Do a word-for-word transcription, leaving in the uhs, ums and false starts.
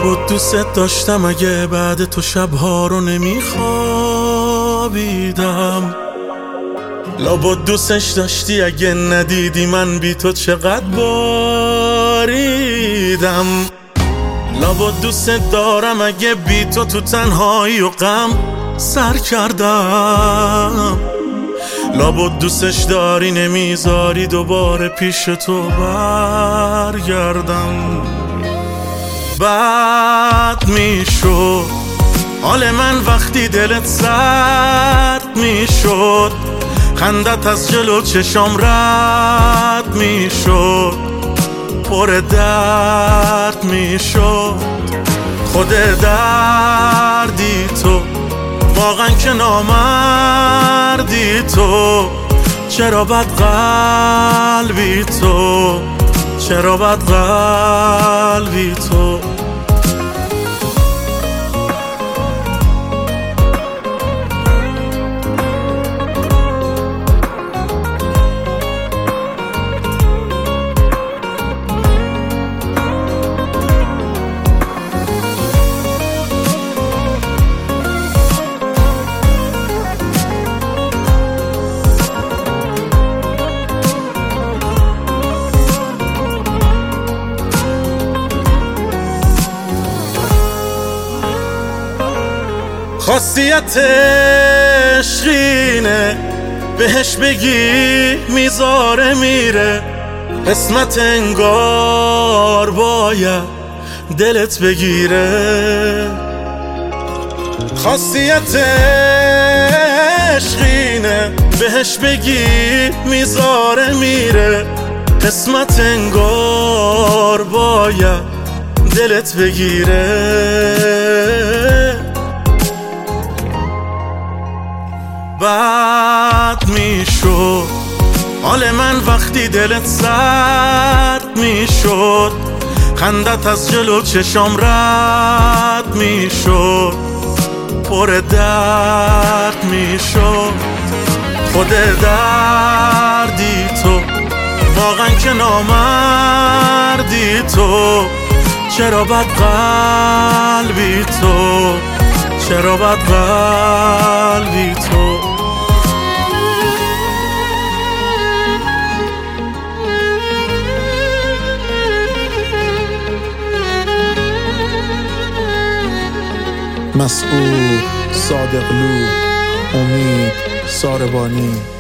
لابد دوست داشتم اگه بعد تو شبها رو نمیخوابیدم. لابد دوستش داشتی اگه ندیدی من بی تو چقدر باریدم. لابد دوست دارم اگه بی تو تو تنهایی و غم سر کردم. لابد دوستش داری نمیذاری دوباره پیش تو برگردم. بد میشد حال من وقتی دلت سرد میشد، خندت از جلو چشام رد میشد، پر درد میشد. خود دردی تو واقعا که نامردی تو، چرا بد قلبی تو، چرا بد قلبی تو. خاصیت عشقینه بهش بگی میذاره میره، قسمت انگار باید دلت بگیره. خاصیت عشقینه بهش بگی میذاره میره، قسمت انگار باید دلت بگیره. بد میشد حال من وقتی دلت سرد میشد، خندت از جلو چشام رد میشد، پر درد میشد. خود دردی تو واقعا که نامردی تو، چرا بد قلبی تو، چرا بد قلبی تو. مسعود صادقلو، امید ساربانی.